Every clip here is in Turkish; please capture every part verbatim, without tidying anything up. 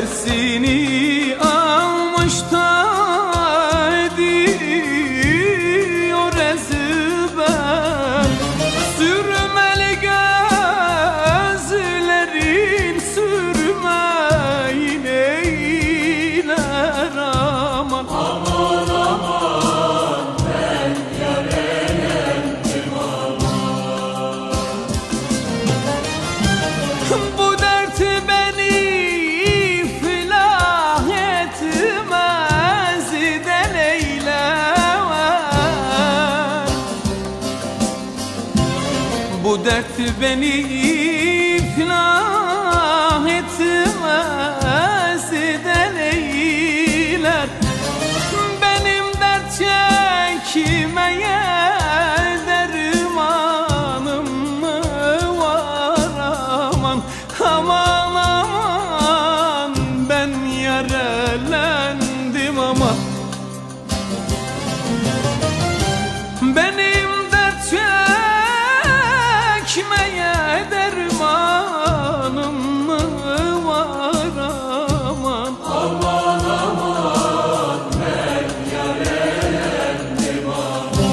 nefesini almış da ediyor ezber. Sürmeli gözlerin sürmeyin eyler aman. Aman aman ben yarelendim aman. Bu dert beni iflah etmez de Leyla. Bu dert beni iflah etmez de Leyla. Benim dert çekmeye dermanım mı var aman. Aman aman ben yarelendim aman. Benim dert çekmeye dermanım mı var aman. Aman aman ben yarelendim aman.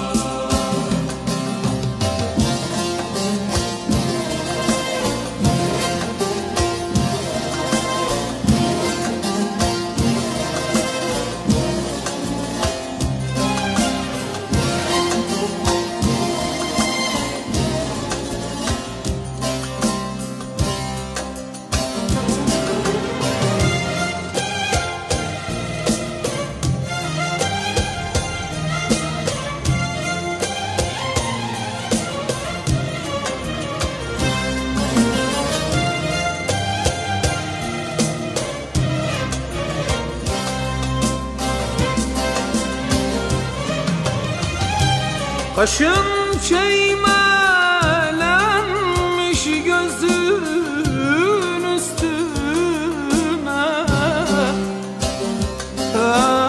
Kaşın çeymelenmiş gözün üstüne.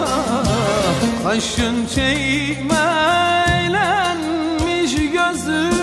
Ah, kaşın çeymelenmiş gözün